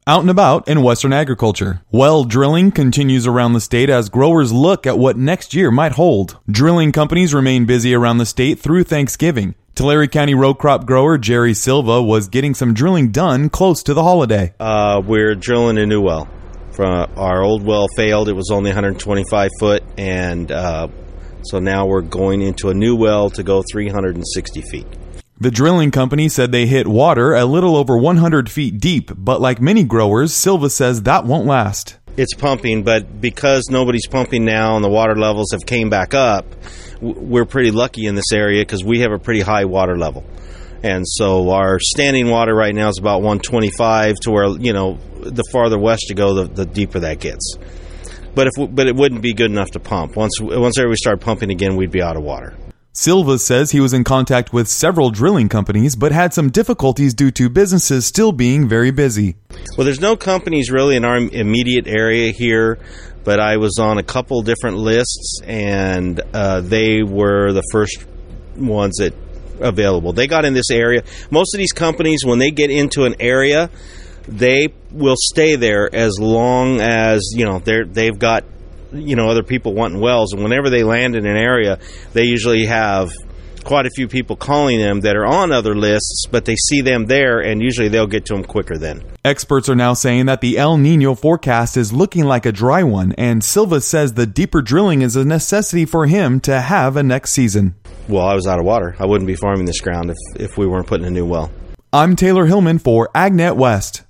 Out and about in Western agriculture. Well drilling continues around the state as growers look at what next year might hold. Drilling companies remain busy around the state through Thanksgiving. Tulare County row crop grower Jerry Silva was getting some drilling done close to the holiday. We're drilling a new well. Our old well failed. It was only 125 foot, and so now we're going into a new well to go 360 feet. The drilling company said they hit water a little over 100 feet deep, but like many growers, Silva says that won't last. It's pumping, but because nobody's pumping now and the water levels have came back up, we're pretty lucky in this area because we have a pretty high water level. And so our standing water right now is about 125 to where, the farther west you go, the deeper that gets. But it wouldn't be good enough to pump. Once everybody started pumping again, we'd be out of water. Silva says he was in contact with several drilling companies, but had some difficulties due to businesses still being very busy. Well, there's no companies really in our immediate area here, but I was on a couple different lists, and they were the first ones that available. They got in this area. Most of these companies, when they get into an area, they will stay there as long as, they've got other people wanting wells, and whenever they land in an area, they usually have quite a few people calling them that are on other lists, but they see them there, and usually they'll get to them quicker then. Experts are now saying that the El Nino forecast is looking like a dry one, and Silva says the deeper drilling is a necessity for him to have a next season. Well, I was out of water. I wouldn't be farming this ground if we weren't putting a new well. I'm Taylor Hillman for AgNet West.